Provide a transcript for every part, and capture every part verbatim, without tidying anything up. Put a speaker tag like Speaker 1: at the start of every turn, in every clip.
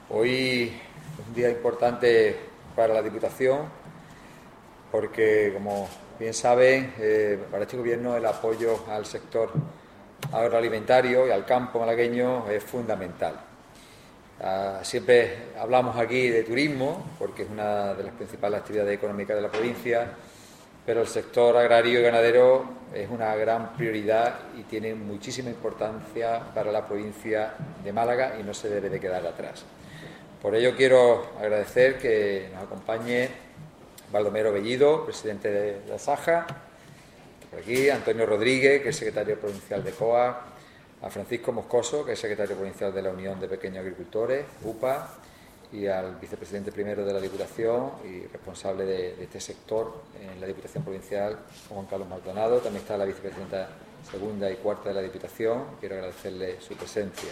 Speaker 1: Hoy es un día importante para la Diputación porque, como bien saben, eh, para este Gobierno el apoyo al sector agroalimentario y al campo malagueño es fundamental. Uh, siempre hablamos aquí de turismo porque es una de las principales actividades económicas de la provincia, pero el sector agrario y ganadero es una gran prioridad y tiene muchísima importancia para la provincia de Málaga y no se debe de quedar atrás. Por ello quiero agradecer que nos acompañe Baldomero Bellido, presidente de la SAJA, por aquí, Antonio Rodríguez, que es secretario provincial de C O A, a Francisco Moscoso, que es secretario provincial de la Unión de Pequeños Agricultores, U P A, y al vicepresidente primero de la Diputación y responsable de, de este sector en la Diputación Provincial, Juan Carlos Maldonado. También está la vicepresidenta segunda y cuarta de la Diputación. Quiero agradecerle su presencia.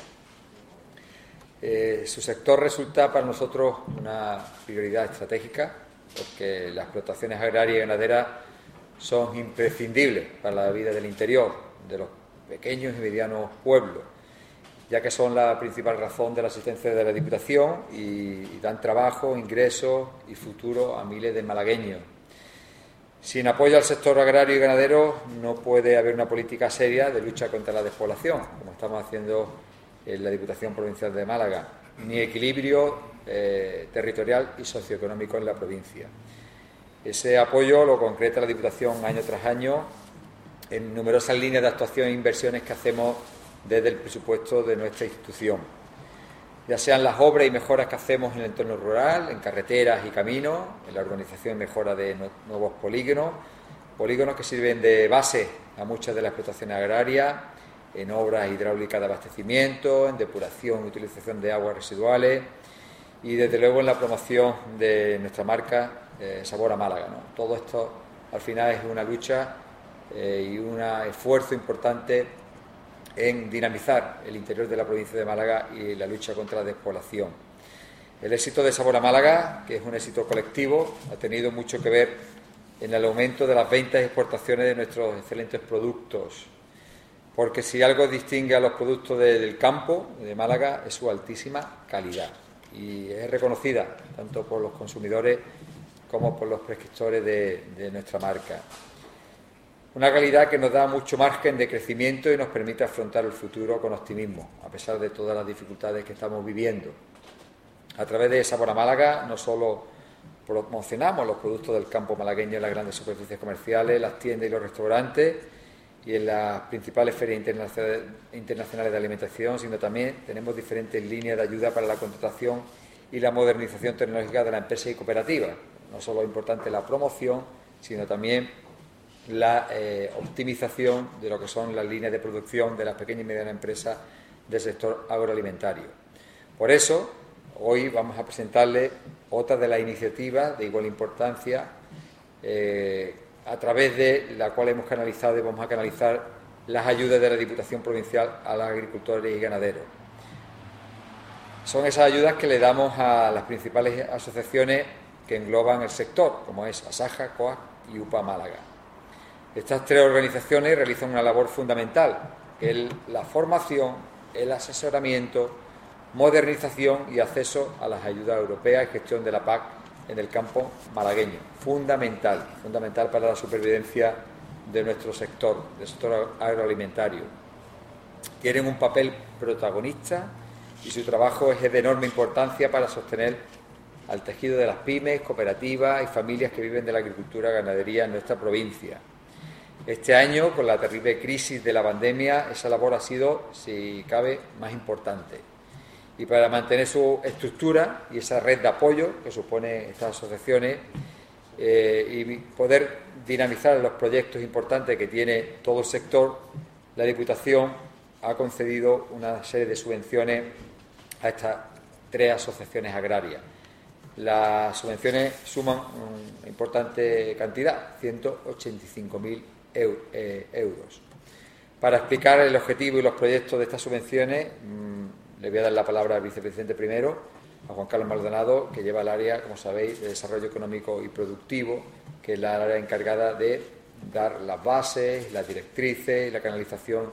Speaker 1: Eh, su sector resulta para nosotros una prioridad estratégica porque las explotaciones agrarias y ganaderas son imprescindibles para la vida del interior de los pequeños y medianos pueblos, ya que son la principal razón de la existencia de la Diputación y, y dan trabajo, ingresos y futuro a miles de malagueños. Sin apoyo al sector agrario y ganadero no puede haber una política seria de lucha contra la despoblación, como estamos haciendo en la Diputación Provincial de Málaga, ni equilibrio eh, territorial y socioeconómico en la provincia. Ese apoyo lo concreta la Diputación año tras año en numerosas líneas de actuación e inversiones que hacemos desde el presupuesto de nuestra institución, ya sean las obras y mejoras que hacemos en el entorno rural, en carreteras y caminos, en la urbanización y mejora de nuevos polígonos, polígonos que sirven de base a muchas de las explotaciones agrarias, en obras hidráulicas de abastecimiento, en depuración y utilización de aguas residuales y, desde luego, en la promoción de nuestra marca eh, Sabor a Málaga, ¿no? Todo esto, al final, es una lucha eh, y un esfuerzo importante en dinamizar el interior de la provincia de Málaga y la lucha contra la despoblación. El éxito de Sabor a Málaga, que es un éxito colectivo, ha tenido mucho que ver en el aumento de las ventas y exportaciones de nuestros excelentes productos, porque si algo distingue a los productos de, del campo de Málaga es su altísima calidad y es reconocida tanto por los consumidores como por los prescriptores de, de nuestra marca. Una calidad que nos da mucho margen de crecimiento y nos permite afrontar el futuro con optimismo, a pesar de todas las dificultades que estamos viviendo. A través de Sabor a Málaga no solo promocionamos los productos del campo malagueño en las grandes superficies comerciales, las tiendas y los restaurantes y en las principales ferias internacionales de alimentación, sino también tenemos diferentes líneas de ayuda para la contratación y la modernización tecnológica de la empresa y cooperativas. No solo es importante la promoción, sino también la eh, optimización de lo que son las líneas de producción de las pequeñas y medianas empresas del sector agroalimentario. Por eso, hoy vamos a presentarles otra de las iniciativas de igual importancia, eh, a través de la cual hemos canalizado y vamos a canalizar las ayudas de la Diputación Provincial a los agricultores y ganaderos. Son esas ayudas que le damos a las principales asociaciones que engloban el sector, como es ASAJA, C O A y U P A Málaga. Estas tres organizaciones realizan una labor fundamental, que es la formación, el asesoramiento, modernización y acceso a las ayudas europeas y gestión de la P A C en el campo malagueño. Fundamental, fundamental para la supervivencia de nuestro sector, del sector agroalimentario. Tienen un papel protagonista y su trabajo es de enorme importancia para sostener al tejido de las pymes, cooperativas y familias que viven de la agricultura y ganadería en nuestra provincia. Este año, con la terrible crisis de la pandemia, esa labor ha sido, si cabe, más importante. Y para mantener su estructura y esa red de apoyo que supone estas asociaciones eh, y poder dinamizar los proyectos importantes que tiene todo el sector, la Diputación ha concedido una serie de subvenciones a estas tres asociaciones agrarias. Las subvenciones suman una importante cantidad, ciento ochenta y cinco mil euros. Para explicar el objetivo y los proyectos de estas subvenciones, mmm, le voy a dar la palabra al vicepresidente primero, a Juan Carlos Maldonado, que lleva el área, como sabéis, de desarrollo económico y productivo, que es la área encargada de dar las bases, las directrices y la canalización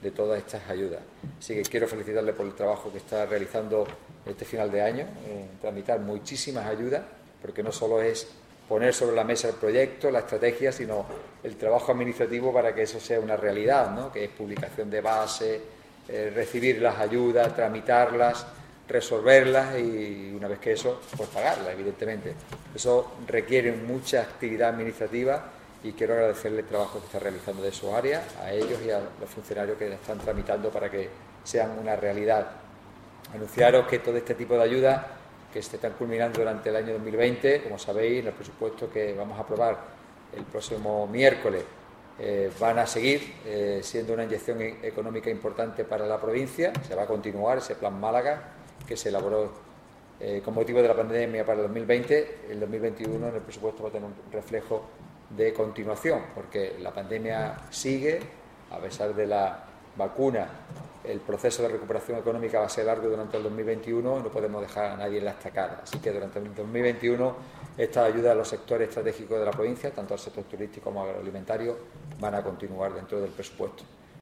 Speaker 1: de todas estas ayudas. Así que quiero felicitarle por el trabajo que está realizando este final de año, en tramitar muchísimas ayudas, porque no solo es poner sobre la mesa el proyecto, la estrategia, sino el trabajo administrativo para que eso sea una realidad, ¿no? Que es publicación de base, eh, recibir las ayudas, tramitarlas, resolverlas y una vez que eso, pues pagarlas, evidentemente. Eso requiere mucha actividad administrativa y quiero agradecerle el trabajo que está realizando de su área, a ellos y a los funcionarios que están tramitando para que sean una realidad. Anunciaros que todo este tipo de ayudas que se están culminando durante el año dos mil veinte, como sabéis, en el presupuesto que vamos a aprobar el próximo miércoles, eh, van a seguir eh, siendo una inyección económica importante para la provincia. Se va a continuar ese plan Málaga que se elaboró eh, con motivo de la pandemia para el dos mil veinte. El dos mil veintiuno en el presupuesto va a tener un reflejo de continuación, porque la pandemia sigue, a pesar de la vacuna. El proceso de recuperación económica va a ser largo durante el dos mil veintiuno y no podemos dejar a nadie en la estacada. Así que durante el dos mil veintiuno estas ayudas a los sectores estratégicos de la provincia, tanto al sector turístico como agroalimentario, van a continuar dentro del presupuesto.